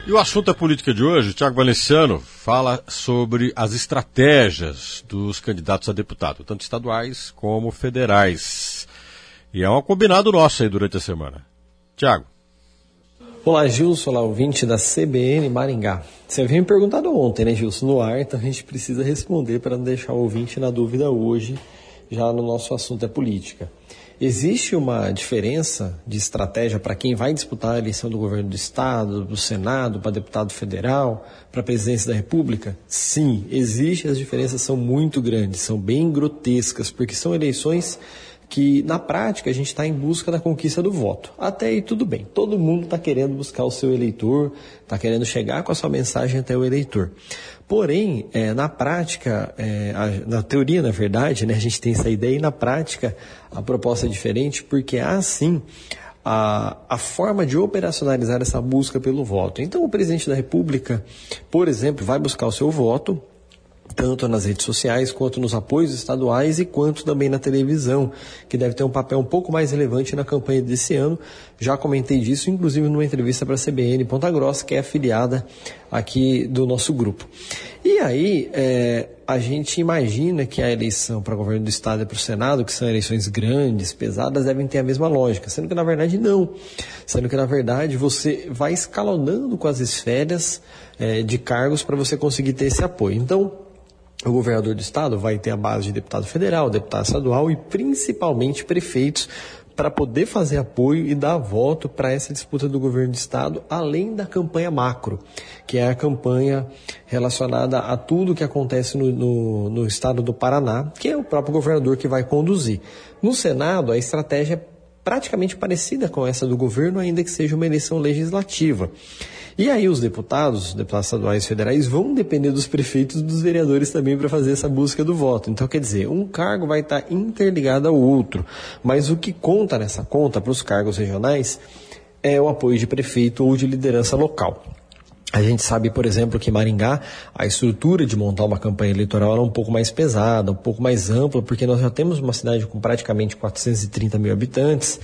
E o assunto da política de hoje, o Thiago Valenciano fala sobre as estratégias dos candidatos a deputado, tanto estaduais como federais. E é um combinado nosso aí durante a semana. Thiago. Olá, Gilson, olá, ouvinte da CBN Maringá. Você havia me perguntado ontem, né, Gilson, no ar, então a gente precisa responder para não deixar o ouvinte na dúvida hoje, já no nosso assunto é política. Existe uma diferença de estratégia para quem vai disputar a eleição do governo do Estado, do Senado, para deputado federal, para a presidência da República? Sim, existe, as diferenças são muito grandes, são bem grotescas, porque são eleições que, na prática, a gente está em busca da conquista do voto. Até aí tudo bem, todo mundo está querendo buscar o seu eleitor, está querendo chegar com a sua mensagem até o eleitor. Porém, na prática, na teoria, na verdade, né, a gente tem essa ideia, e na prática a proposta é diferente, porque há sim a forma de operacionalizar essa busca pelo voto. Então, o presidente da República, por exemplo, vai buscar o seu voto, tanto nas redes sociais, quanto nos apoios estaduais e quanto também na televisão, que deve ter um papel um pouco mais relevante na campanha desse ano. Já comentei disso, inclusive numa entrevista para a CBN Ponta Grossa, que é afiliada aqui do nosso grupo. E aí, a gente imagina que a eleição para o governo do Estado e para o Senado, que são eleições grandes, pesadas, devem ter a mesma lógica, sendo que na verdade não. Sendo que na verdade você vai escalonando com as esferas de cargos para você conseguir ter esse apoio. Então, o governador do estado vai ter a base de deputado federal, deputado estadual e principalmente prefeitos para poder fazer apoio e dar voto para essa disputa do governo do estado, além da campanha macro, que é a campanha relacionada a tudo que acontece no estado do Paraná, que é o próprio governador que vai conduzir. No Senado, a estratégia é praticamente parecida com essa do governo, ainda que seja uma eleição legislativa. E aí os deputados estaduais e federais vão depender dos prefeitos e dos vereadores também para fazer essa busca do voto. Então, quer dizer, um cargo vai estar interligado ao outro, mas o que conta nessa conta para os cargos regionais é o apoio de prefeito ou de liderança local. A gente sabe, por exemplo, que em Maringá a estrutura de montar uma campanha eleitoral é um pouco mais pesada, um pouco mais ampla, porque nós já temos uma cidade com praticamente 430 mil habitantes,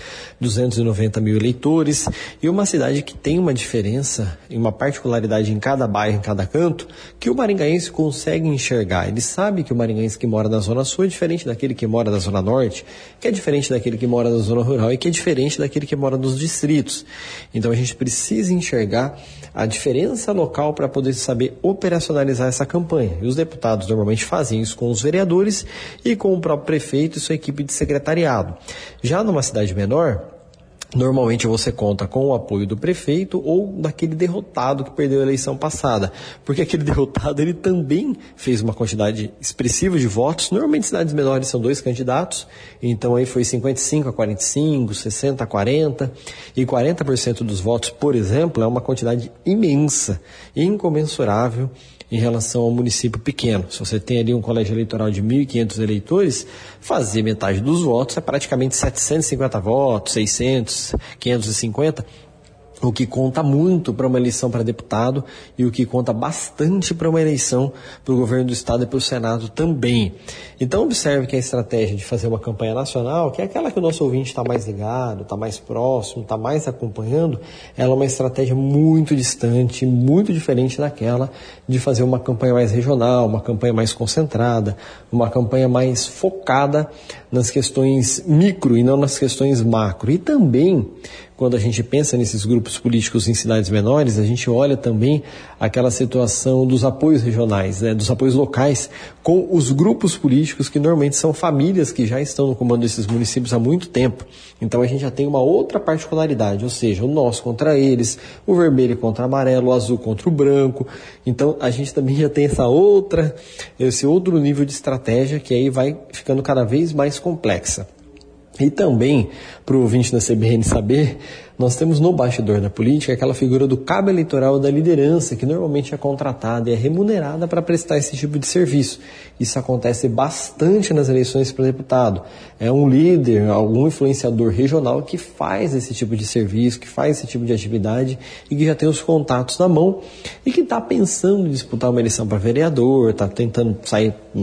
290 mil eleitores, e uma cidade que tem uma diferença e uma particularidade em cada bairro, em cada canto, que o maringaense consegue enxergar. Ele sabe que o maringaense que mora na Zona Sul é diferente daquele que mora na Zona Norte, que é diferente daquele que mora na Zona Rural e que é diferente daquele que mora nos distritos. Então a gente precisa enxergar a diferença local para poder saber operacionalizar essa campanha. E os deputados normalmente fazem isso com os vereadores e com o próprio prefeito e sua equipe de secretariado. Já numa cidade menor, normalmente você conta com o apoio do prefeito ou daquele derrotado que perdeu a eleição passada, porque aquele derrotado ele também fez uma quantidade expressiva de votos. Normalmente cidades menores são 2 candidatos, então aí foi 55-45, 60-40, e 40% dos votos, por exemplo, é uma quantidade imensa, incomensurável em relação ao município pequeno. Se você tem ali um colégio eleitoral de 1.500 eleitores, fazer metade dos votos é praticamente 750 votos, 600, 550, o que conta muito para uma eleição para deputado e o que conta bastante para uma eleição para o governo do estado e para o Senado também. Então observe que a estratégia de fazer uma campanha nacional, que é aquela que o nosso ouvinte está mais ligado, está mais próximo, está mais acompanhando, ela é uma estratégia muito distante, muito diferente daquela de fazer uma campanha mais regional, uma campanha mais concentrada, uma campanha mais focada nas questões micro e não nas questões macro. E também, quando a gente pensa nesses grupos políticos em cidades menores, a gente olha também aquela situação dos apoios regionais, né, dos apoios locais, com os grupos políticos que normalmente são famílias que já estão no comando desses municípios há muito tempo. Então a gente já tem uma outra particularidade, ou seja, o nós contra eles, o vermelho contra o amarelo, o azul contra o branco. Então a gente também já tem esse outro nível de estratégia que aí vai ficando cada vez mais complexa. E também, para o ouvinte da CBN saber, nós temos no bastidor da política aquela figura do cabo eleitoral da liderança, que normalmente é contratada e é remunerada para prestar esse tipo de serviço. Isso acontece bastante nas eleições para deputado. É um líder, algum influenciador regional que faz esse tipo de serviço, que faz esse tipo de atividade e que já tem os contatos na mão e que está pensando em disputar uma eleição para vereador, está tentando sair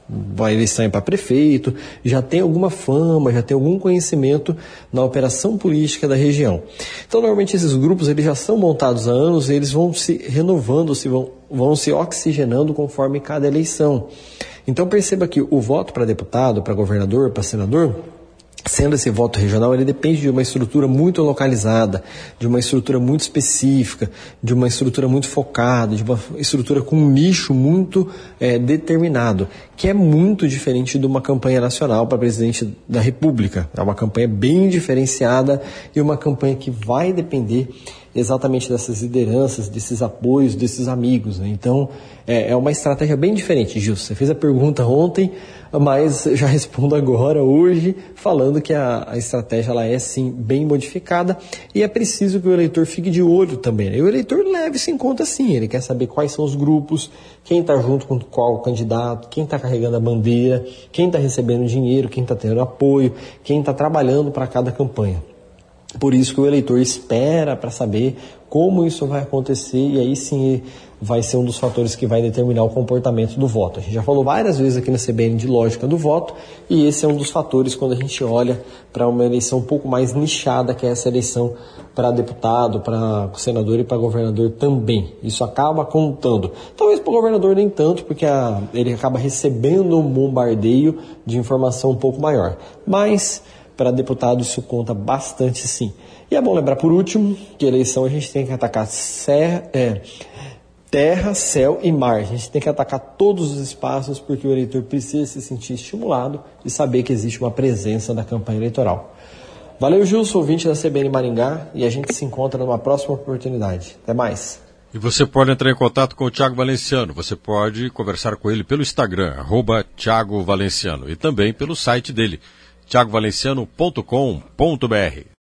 vai eleição para prefeito, já tem alguma fama, já tem algum conhecimento na operação política da região. Então, normalmente esses grupos eles já são montados há anos e eles vão se renovando, vão se oxigenando conforme cada eleição. Então, perceba que o voto para deputado, para governador, para senador, sendo esse voto regional, ele depende de uma estrutura muito localizada, de uma estrutura muito específica, de uma estrutura muito focada, de uma estrutura com um nicho muito determinado, que é muito diferente de uma campanha nacional para presidente da República. É uma campanha bem diferenciada e uma campanha que vai depender exatamente dessas lideranças, desses apoios, desses amigos, né? Então, é uma estratégia bem diferente, Gilson. Você fez a pergunta ontem, mas já respondo agora, hoje, falando que a estratégia ela é, sim, bem modificada e é preciso que o eleitor fique de olho também, né? E o eleitor leve isso em conta, sim. Ele quer saber quais são os grupos, quem está junto com qual candidato, quem está carregando a bandeira, quem está recebendo dinheiro, quem está tendo apoio, quem está trabalhando para cada campanha. Por isso que o eleitor espera para saber como isso vai acontecer e aí sim vai ser um dos fatores que vai determinar o comportamento do voto. A gente já falou várias vezes aqui na CBN de lógica do voto e esse é um dos fatores quando a gente olha para uma eleição um pouco mais nichada, que é essa eleição para deputado, para senador e para governador também. Isso acaba contando. Talvez para o governador nem tanto, porque ele acaba recebendo um bombardeio de informação um pouco maior. Mas para deputado isso conta bastante, sim. E é bom lembrar, por último, que a eleição a gente tem que atacar terra, céu e mar. A gente tem que atacar todos os espaços porque o eleitor precisa se sentir estimulado e saber que existe uma presença da campanha eleitoral. Valeu, Gilson, ouvinte da CBN Maringá, e a gente se encontra numa próxima oportunidade. Até mais. E você pode entrar em contato com o Thiago Valenciano. Você pode conversar com ele pelo Instagram, @Thiago Valenciano, e também pelo site dele, thiagovalenciano.com.br.